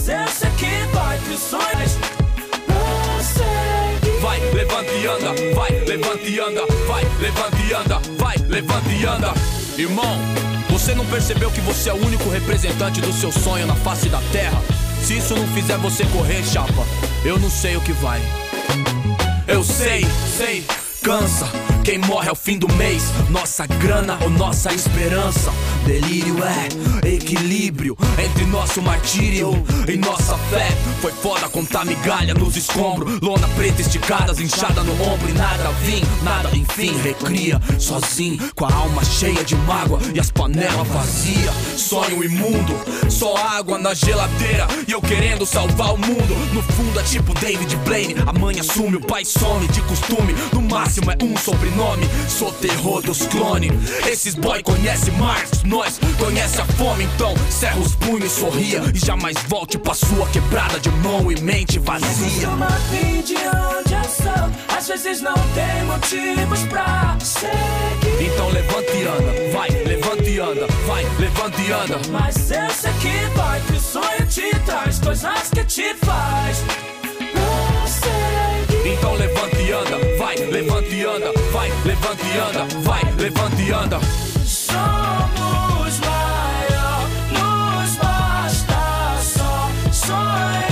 Mas eu sei que vai, que os sonhos prosseguem. Vai, levanta e anda, vai, levanta e anda, vai, levanta e anda, vai, levanta e anda. Irmão, você não percebeu que você é o único representante do seu sonho na face da terra? Se isso não fizer você correr, chapa, eu não sei o que vai. Eu sei, cansa. Quem morre ao fim do mês, nossa grana ou nossa esperança. Delírio é equilíbrio entre nosso martírio e nossa fé. Foi foda contar migalha nos escombros, lona preta esticadas, inchada no ombro e nada vim, nada enfim. Recria sozinho, com a alma cheia de mágoa e as panelas vazias. Sonho imundo, só água na geladeira e eu querendo salvar o mundo. No fundo é tipo David Blaine, a mãe assume, o pai some de costume. No máximo é um sobrenome, sou terror dos clones. Esses boy conhece Marx, nós conhece a fome. Então cerra os punhos, sorria e jamais volte pra sua quebrada de mão e mente vazia. Costuma vir de onde eu sou, às vezes não tem motivos pra seguir. Então levanta e anda, vai, levanta e anda, vai, levanta e anda. Mas eu sei que vai, que o sonho te traz coisas que te faz prosseguir. Então levanta e anda, vai, levanta e anda, vai, levanta e anda, vai, levanta e anda. Somos maior, nos basta só sonhar.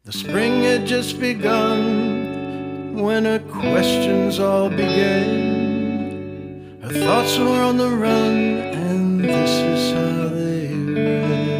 The spring had just begun when her questions all began. Her thoughts were on the run, and this is how they ran.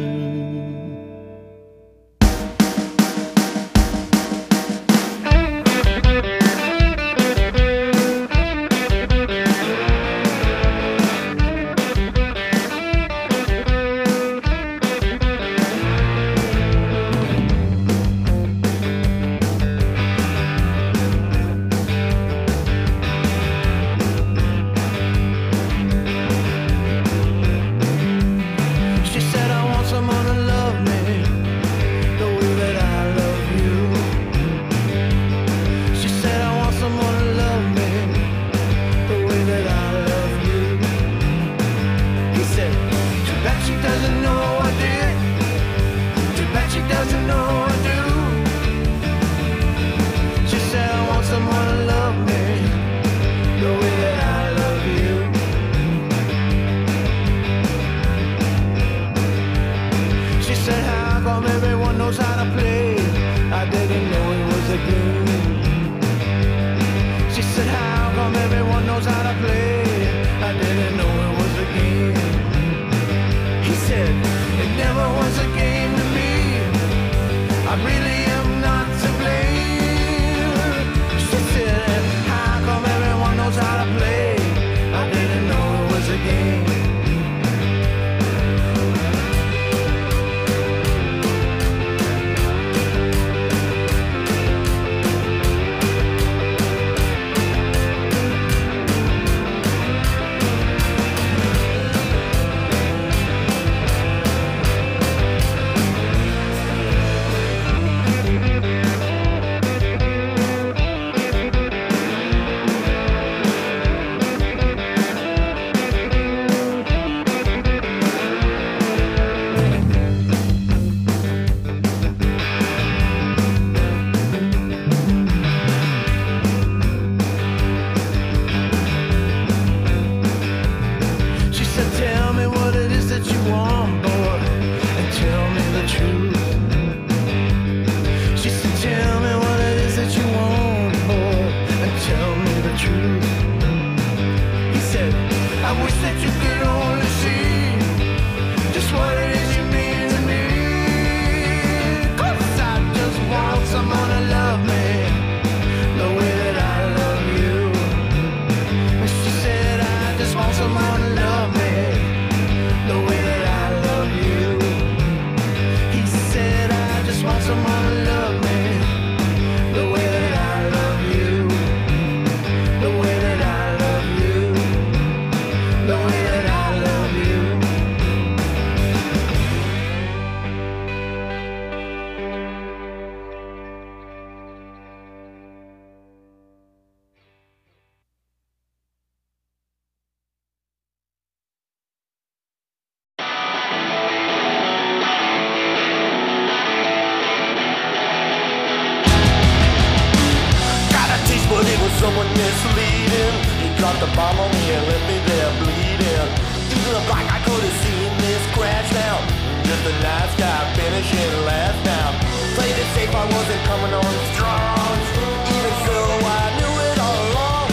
Someone misleading. He dropped a bomb on me and left me there bleeding. Even the black I could have seen this crash now. Just a nice guy finishing last now. Played it safe, I wasn't coming on strong. Even so, I knew it all along.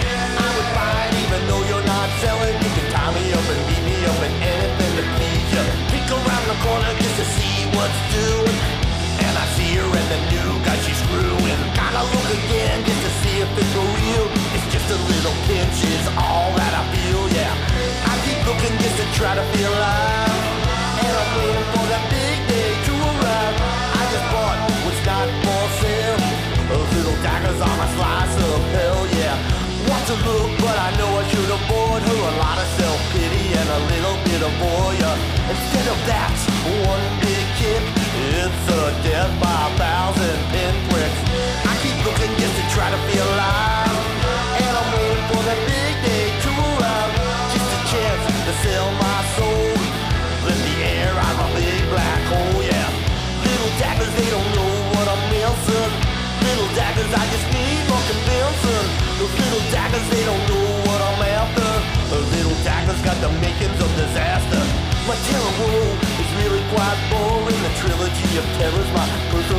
I would buy it even though you're not selling. You can tie me up and beat me up and anything to please you. Peek around the corner just to see what's doing. And I see her and the new guy she's screwing. Gotta look again just to see if it's for real. It's just a little pinch is all that I feel, yeah. I keep looking just to try to feel alive. And I'm waiting for that big day to arrive. I just bought what's not for sale. Those little daggers on my slice of hell, yeah. Want to look, but I know I should have bought her a lot of self-pity and a little bit of voyeur. Instead of that, one big kick, it's a death by 1,000 pinpricks. I keep looking just to try to feel alive. And I'm waiting for that big day to arrive. Just a chance to sell my soul. Let the air out of my big black hole, yeah. Little daggers, they don't know what I'm missing. Little daggers, I just need more convincing. Those little daggers, they don't know what I'm after. Those little daggers got the makings of disaster. My terror world is really quite boring. The trilogy of terror's my personal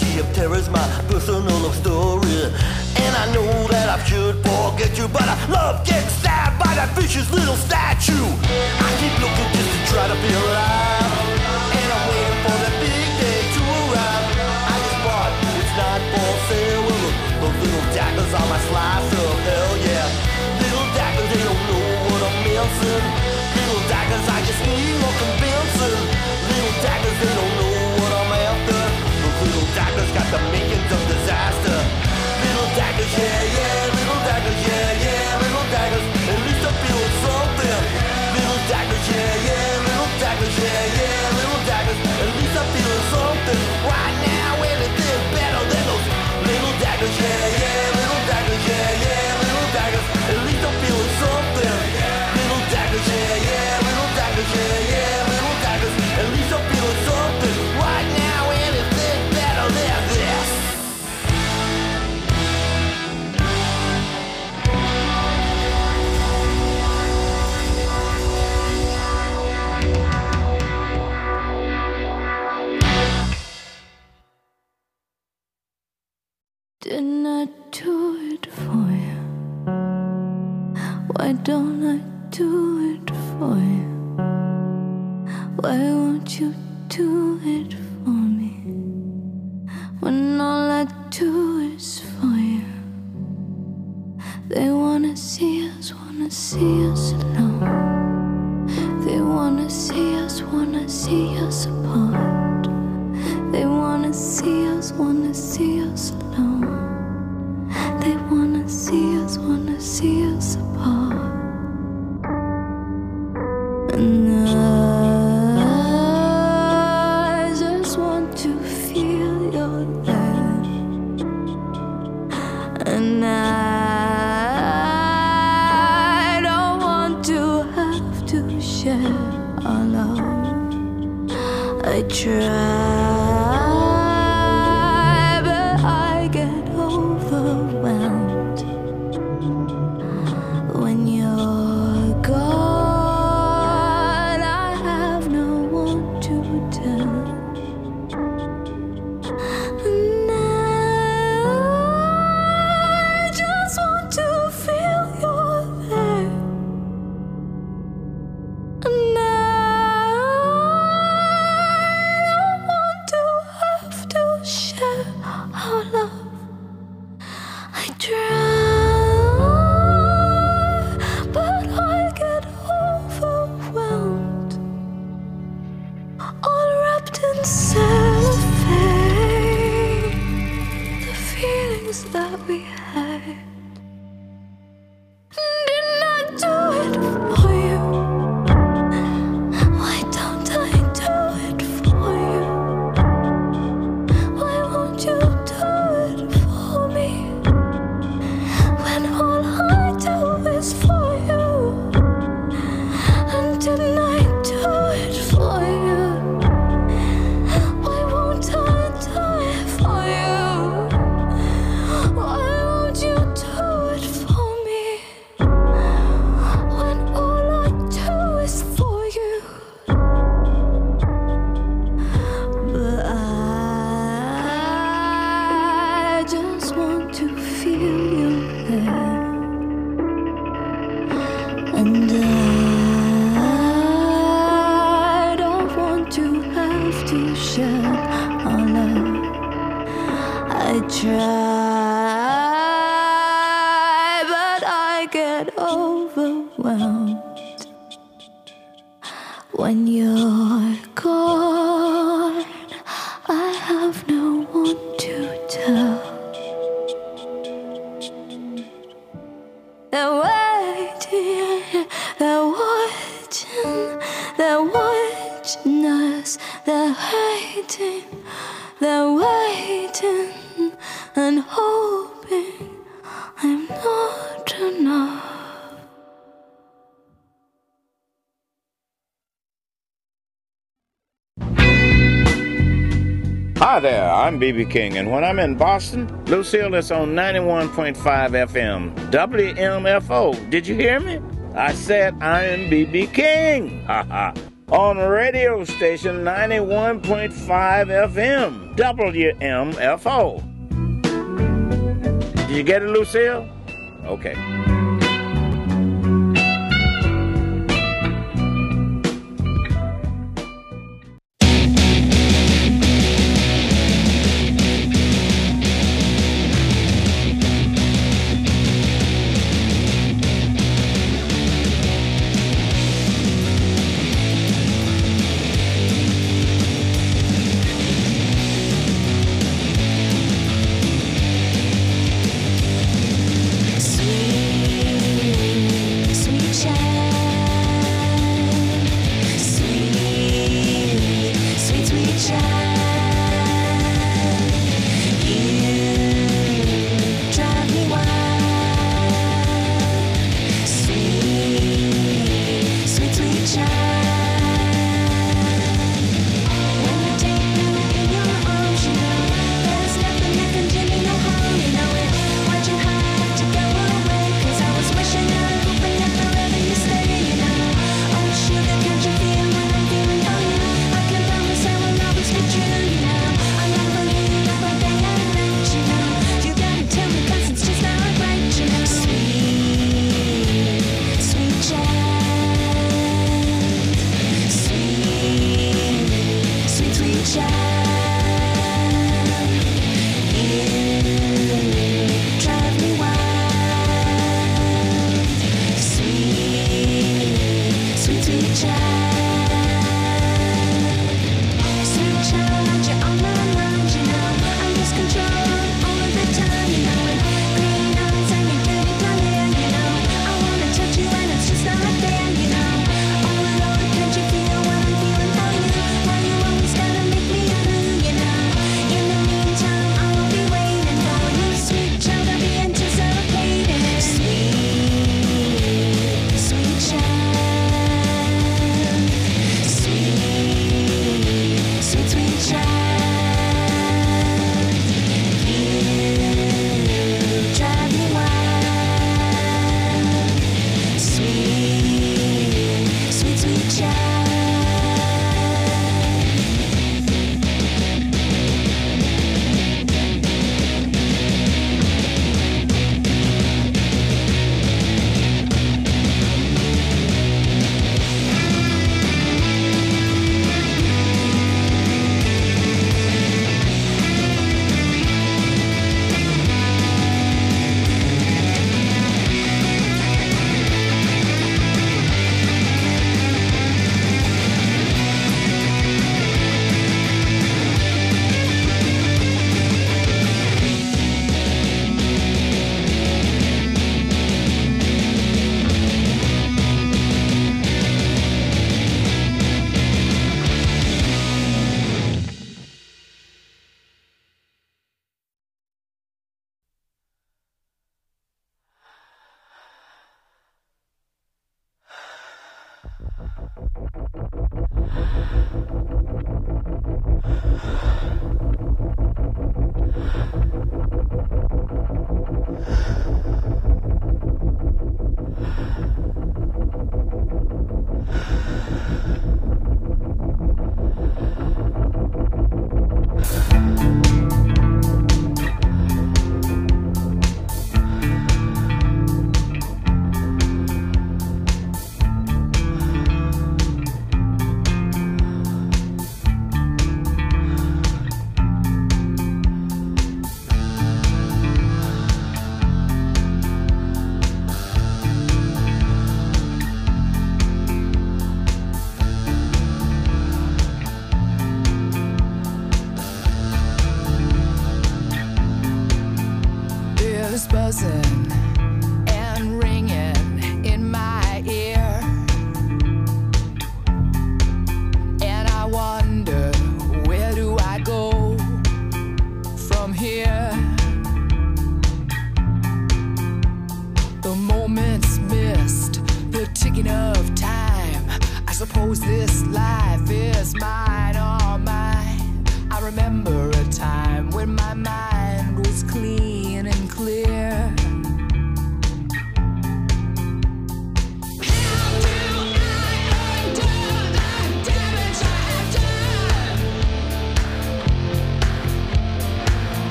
reality of terror is my personal love story. And I know that I should forget you, but I love getting stabbed by that vicious little statue. I keep looking just to try to feel alive, and I'm waiting for that big day to arrive. I just bought, it's not for sale. Those little daggers on my slice of hell, yeah. Little daggers, they don't know what I'm missing. Little daggers, I just need more convincing. Little daggers, they don't know what I'm after. Those little daggers got the makings of disaster. Little daggers, yeah, yeah. Little daggers, yeah, yeah. Little daggers, at least I feel something. Little daggers, yeah, yeah. Little daggers, yeah, yeah. Little daggers, at least I feel something. Right now, anything's better than those little daggers, yeah, yeah. Little daggers, yeah, yeah. Little daggers, at least I'm feeling something. Little daggers, yeah, yeah. Little daggers, yeah, yeah. Little daggers, at least I'm feeling something. Right now, anything's better than this. Didn't I do it for you? Why don't I do it for you? Why won't you do it for me? When all I do is for you. They wanna see us alone. They wanna see us apart. They wanna see us alone. They wanna see us apart. And I just want to feel your love. And I don't want to have to share our love. I try. When you're gone, I have no one to tell. And I just want to feel you're there. And I don't want to have to share our love. I try. That we had. Didn't I do it for you? Why don't I do it for you? Why won't you do it for me? When all I do is for you. And didn't I do it for you? Why won't I do it for you? Why won't you do it for me? When all I do is for you. But I just want to feel you there. And I don't want to have to share our love. I try, but I get overwhelmed when you're gone. I have no one to tell. They're waiting, they're watching us. They're waiting, they're waiting and hoping I'm not enough. Hi there, I'm B.B. King, and when I'm in Boston, Lucille is on 91.5 FM, WMFO. Did you hear me? I said I am B.B. King. Ha ha. on the radio station 91.5 FM, WMFO. Did you get it, Lucille? Okay. Why you always gotta make me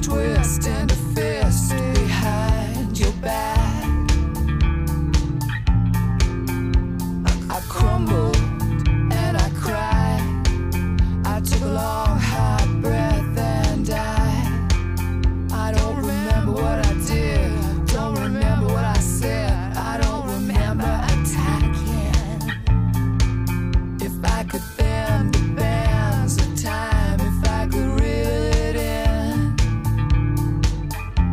twisting a fist behind your back. I crumbled and I cried. I took a long hard breath and died. I don't remember what I did, don't remember what I said, I don't remember attacking. If I could bend the bands of time, if I could reel it in,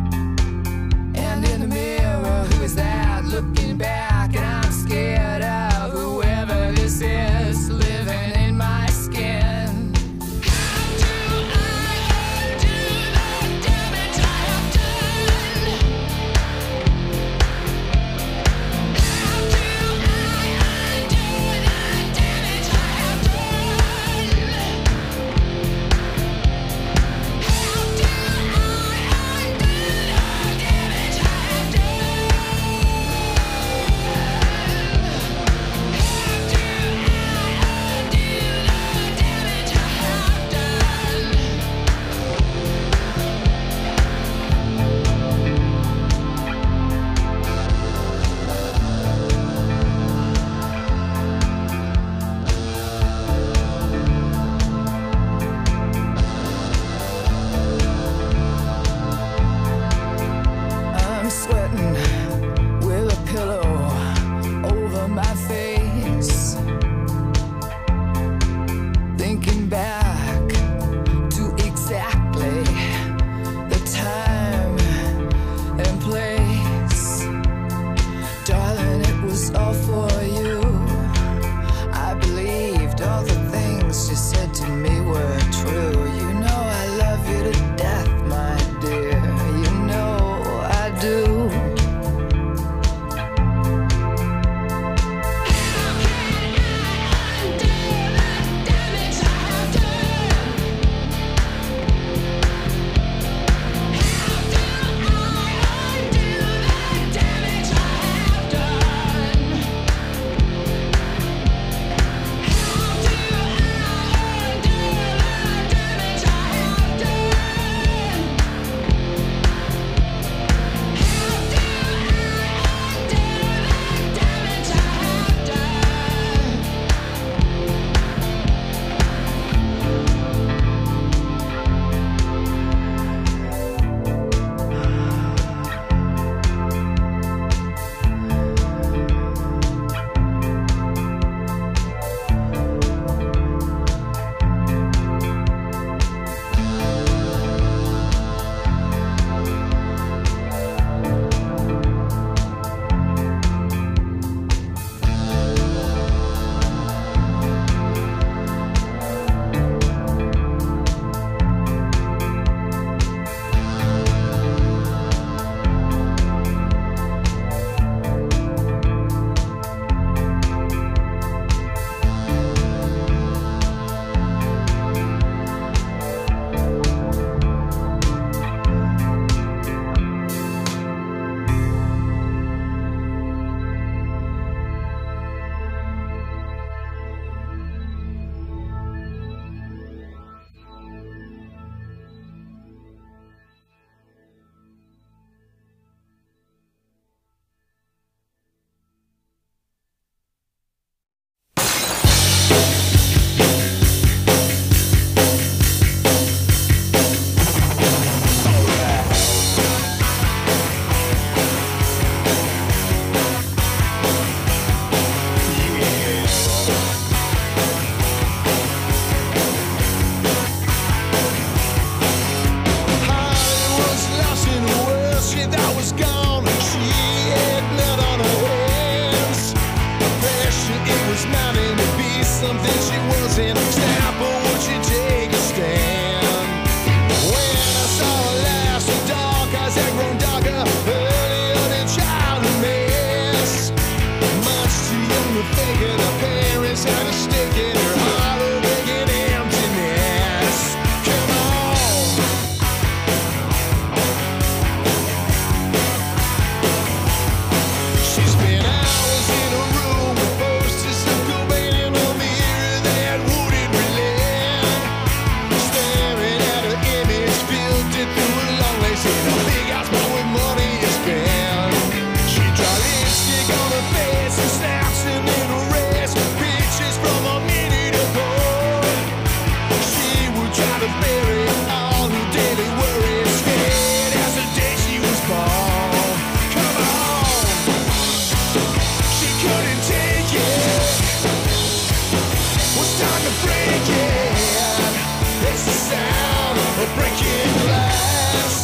breaking glass.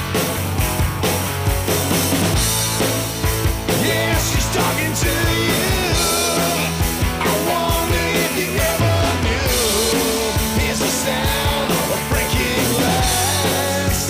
Yeah, she's talking to you. I wonder if you ever knew. Here's the sound of breaking glass.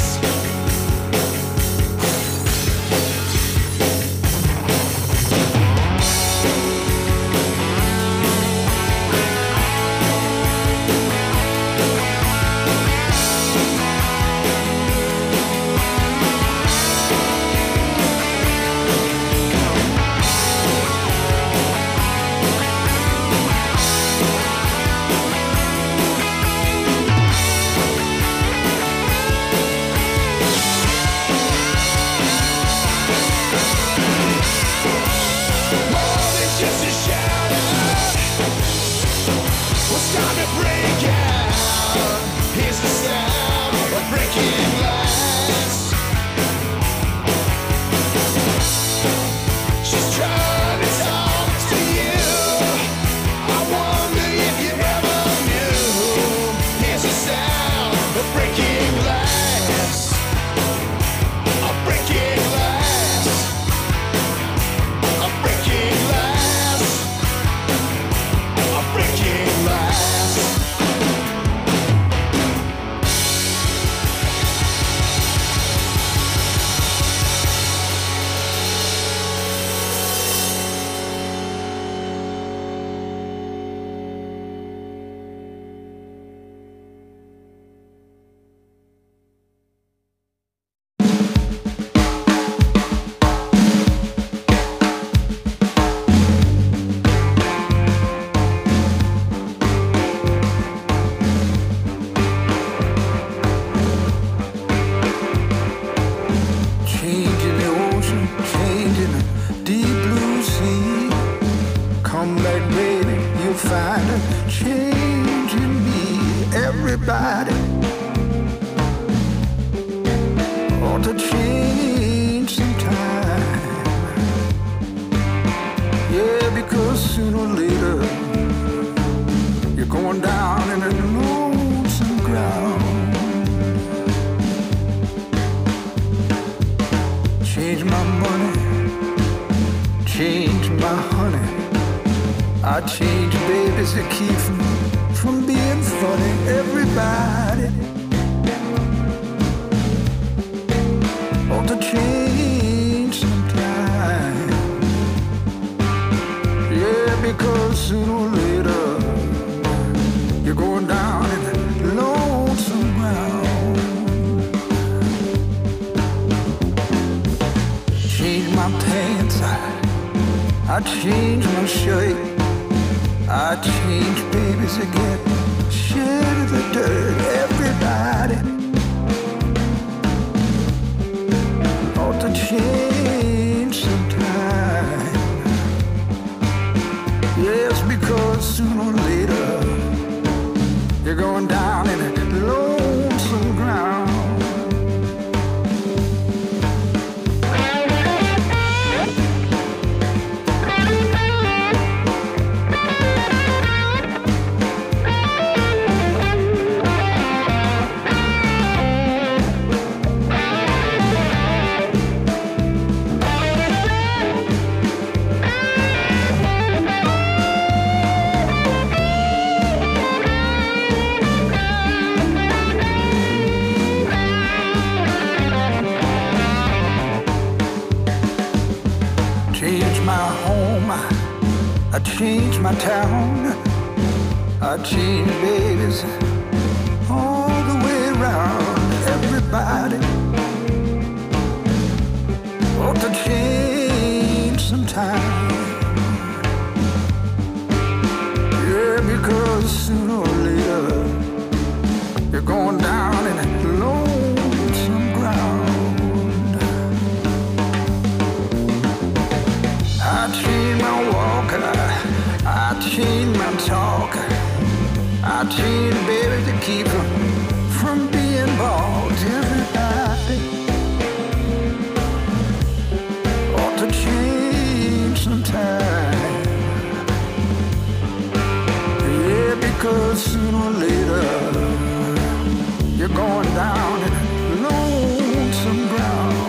you're going down in lonesome ground.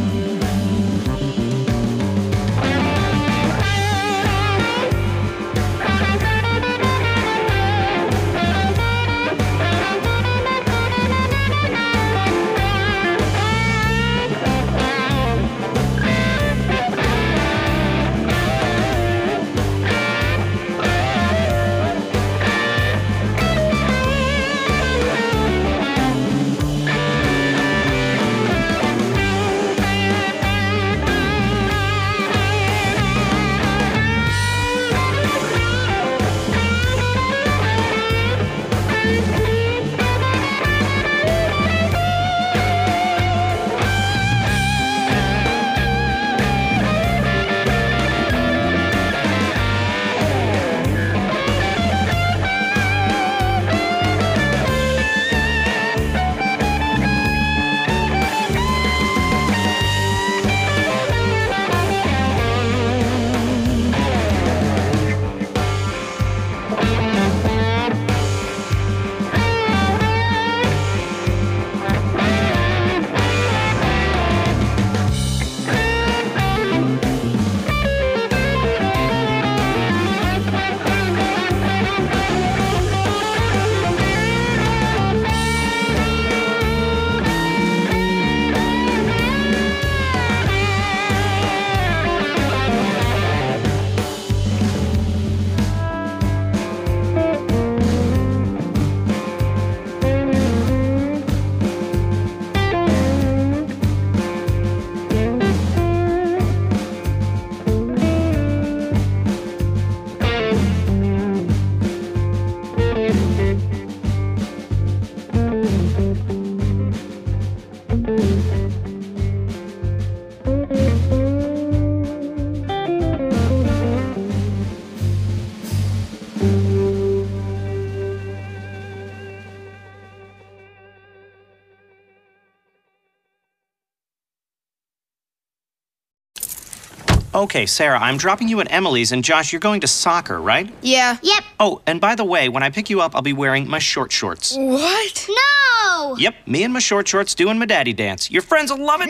Okay, Sarah, I'm dropping you at Emily's, and Josh, you're going to soccer, right? Yeah. Yep. Oh, and by the way, when I pick you up, I'll be wearing my short shorts. What? No! Yep, me and my short shorts doing my daddy dance. Your friends will love it.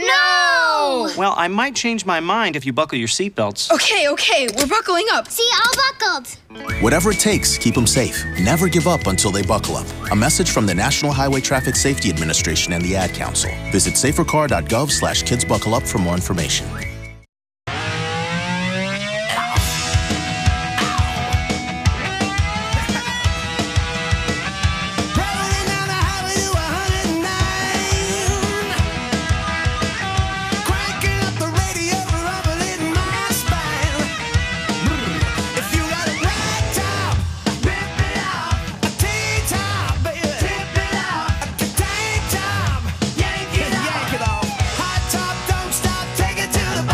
No! Well, I might change my mind if you buckle your seatbelts. Okay, we're buckling up. See, all buckled. Whatever it takes, keep them safe. Never give up until they buckle up. A message from the National Highway Traffic Safety Administration and the Ad Council. Visit safercar.gov/kidsbuckleup for more information. Hot top, don't stop, take it to the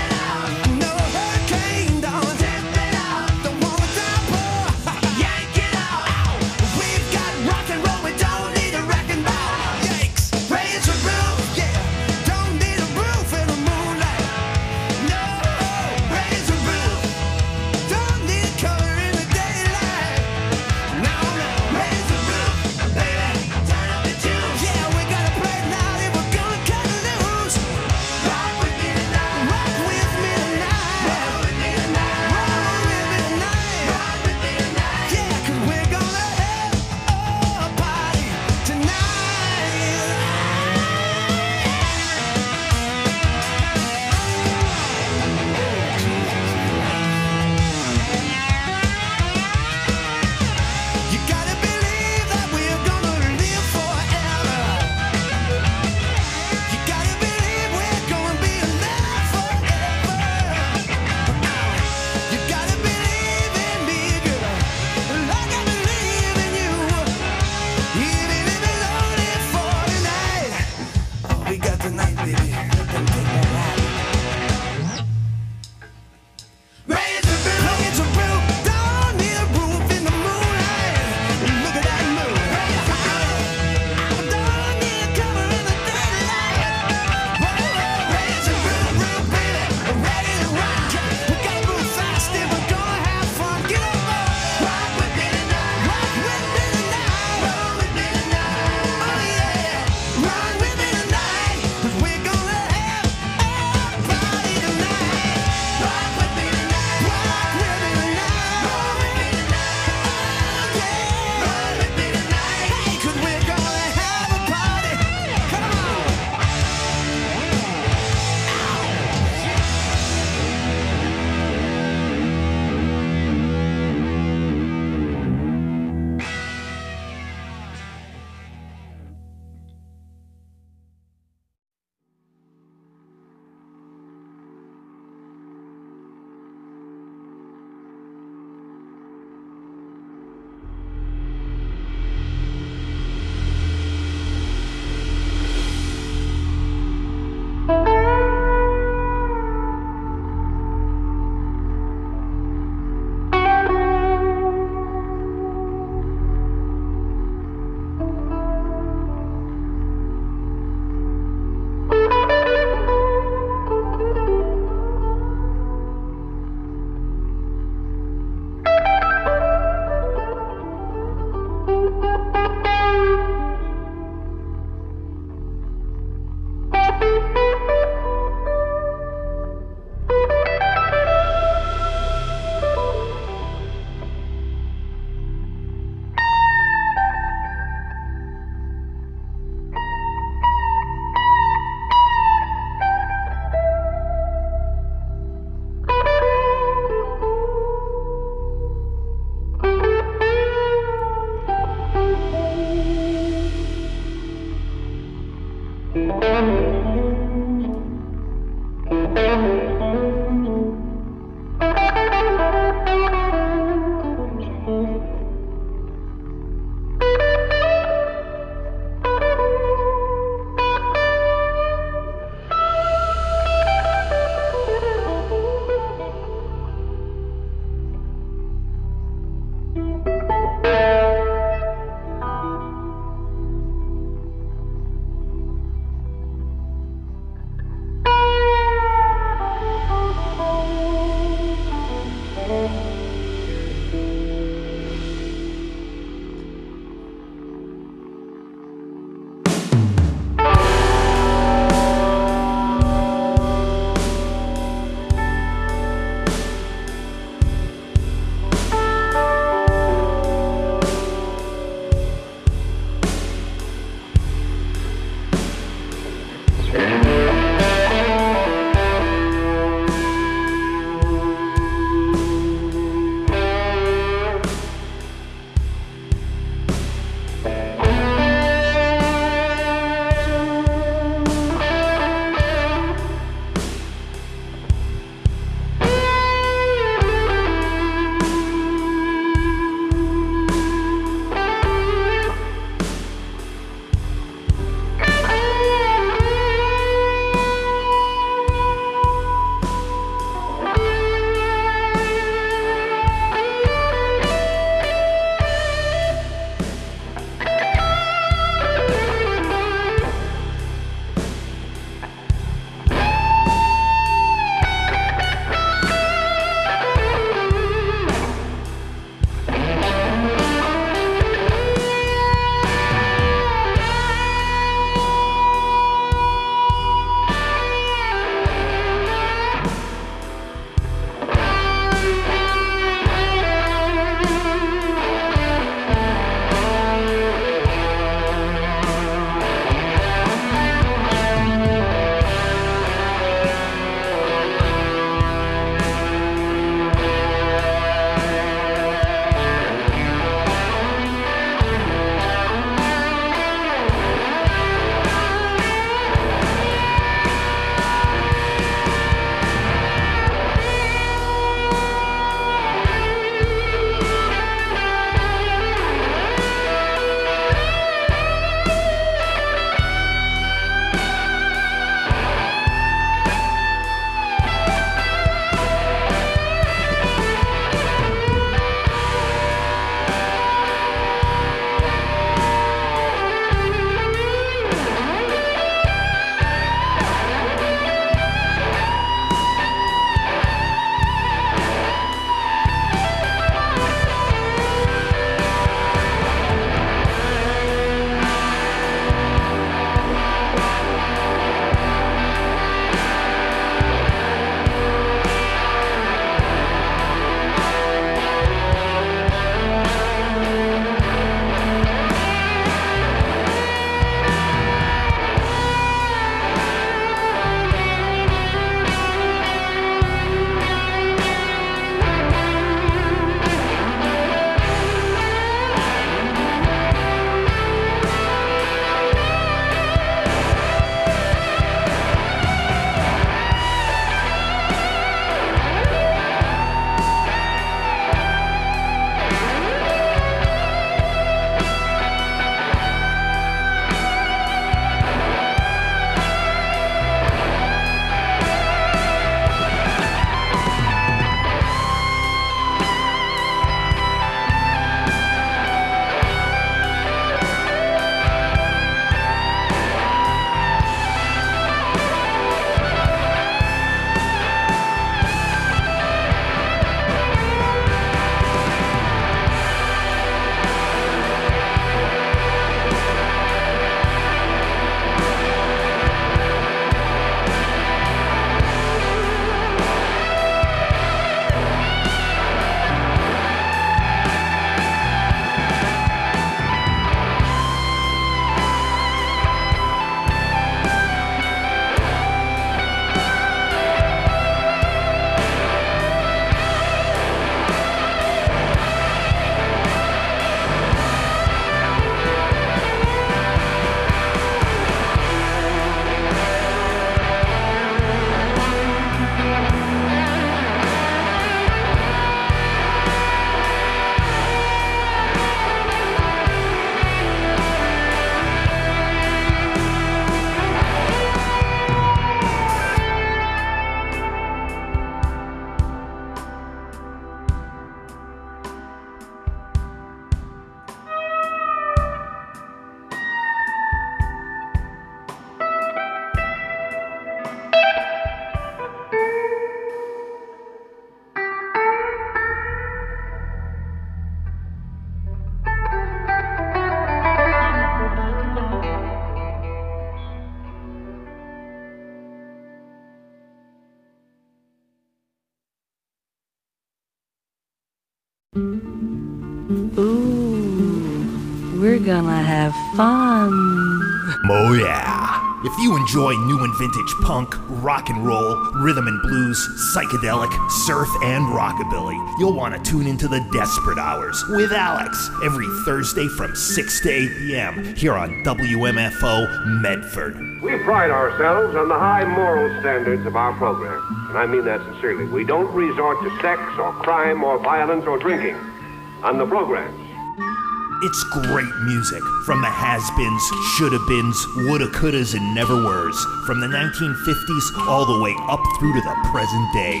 Ooh, we're gonna have fun. Oh yeah. If you enjoy new and vintage punk, rock and roll, rhythm and blues, psychedelic, surf, and rockabilly, you'll want to tune into the Desperate Hours with Alex every Thursday from 6 to 8 p.m. here on WMFO Medford. We pride ourselves on the high moral standards of our program, and I mean that sincerely. We don't resort to sex or crime or violence or drinking on the programs. It's great music from the has-beens, shoulda-beens, woulda-couldas, and never-weres, from the 1950s all the way up through to the present day.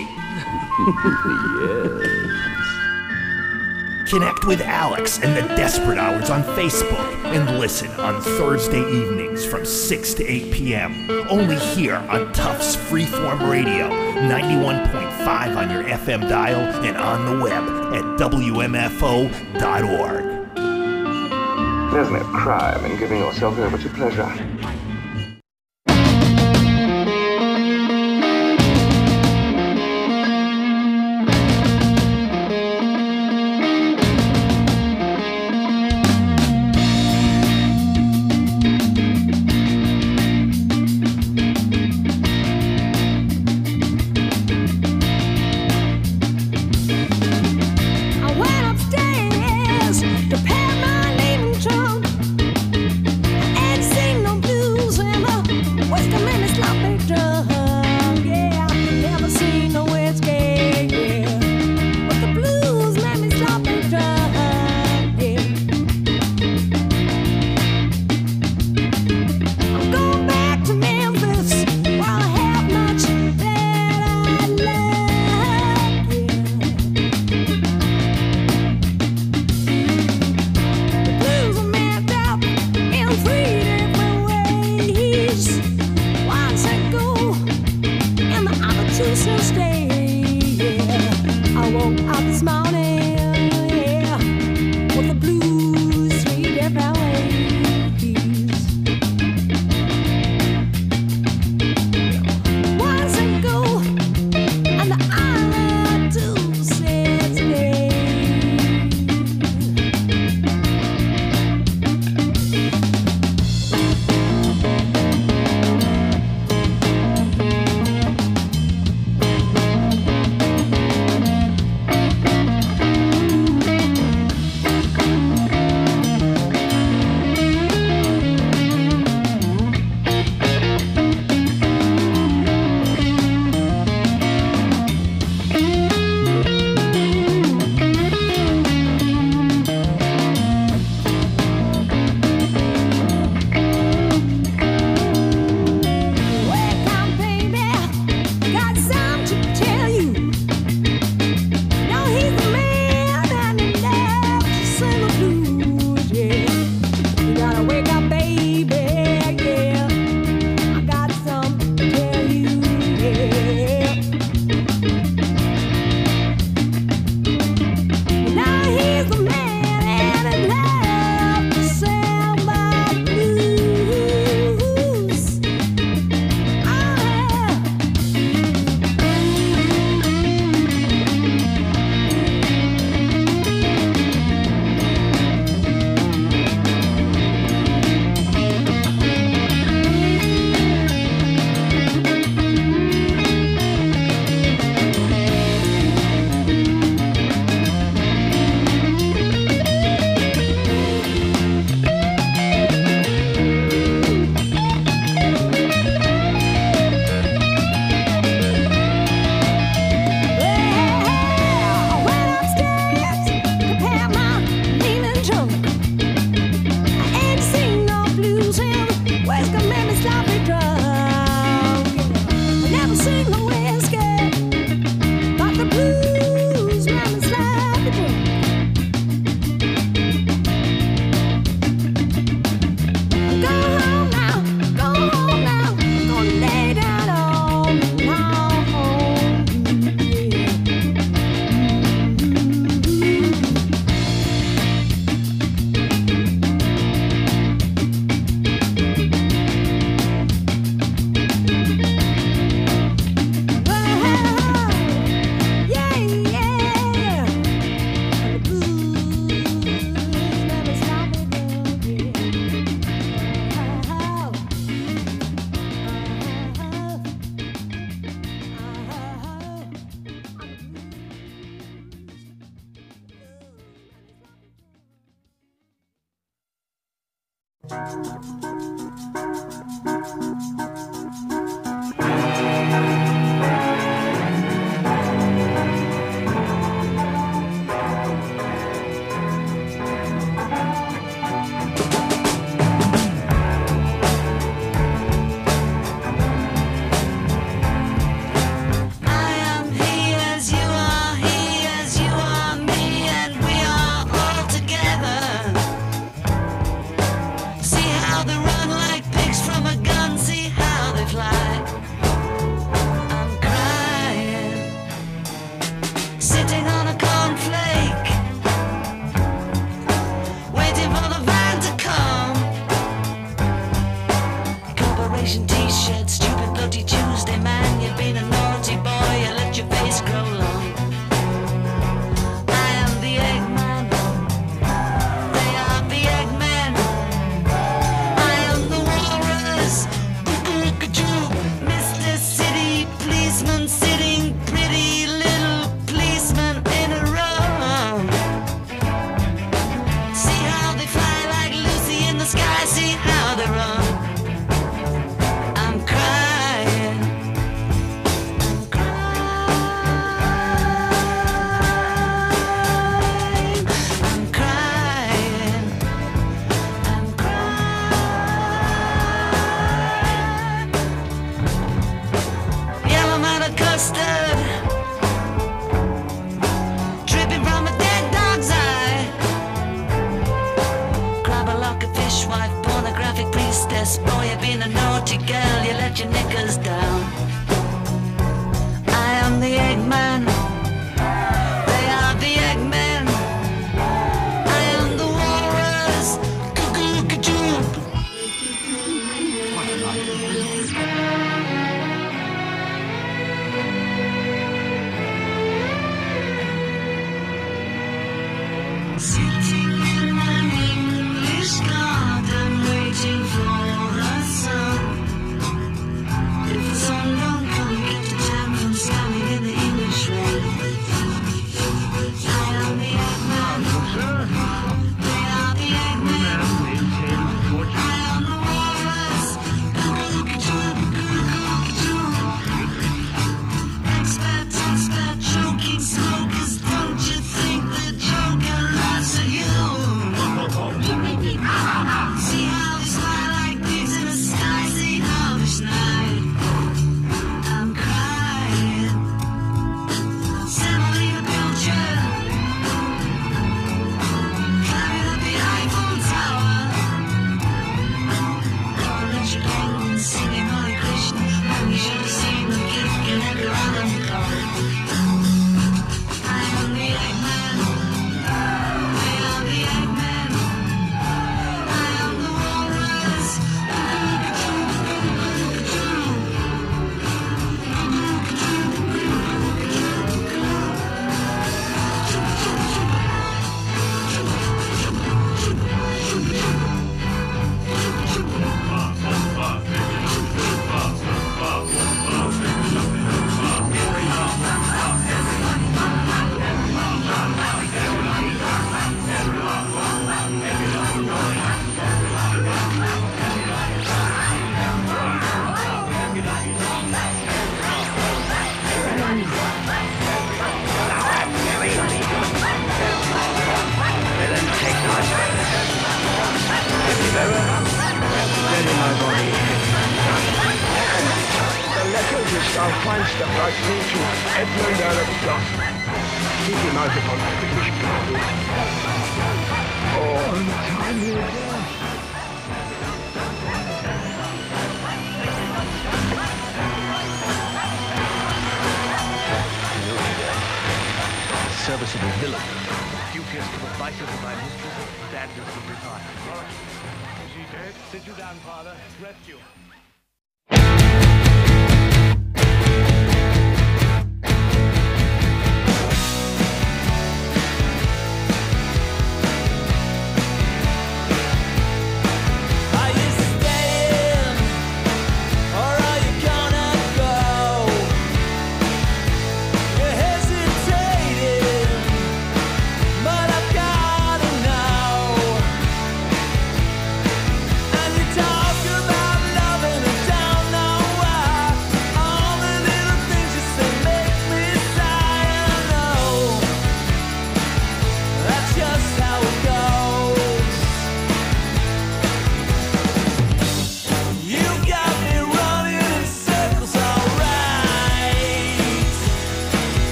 Yes. Connect with Alex and the Desperate Hours on Facebook and listen on Thursday evenings from 6 to 8 p.m. Only here on Tufts Freeform Radio, 91.5 on your FM dial and on the web at WMFO.org. There's no crime in giving yourself over to pleasure. To pay my leaving trunk and sing no blues. Our feinster Brazil to Edmund Alexander. Keep him out upon the British people. All the time he was there. Serviceable villain. Dubious to the vices of my mistress, badness of his heart. All right. Is he dead? Sit you down, Father. Rest you.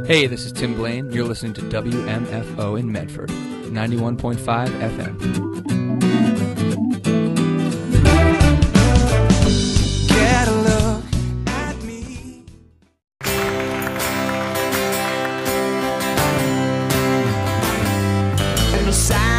Hey, this is Tim Blaine. You're listening to WMFO in Medford, 91.5 FM. Get a look at me. In the side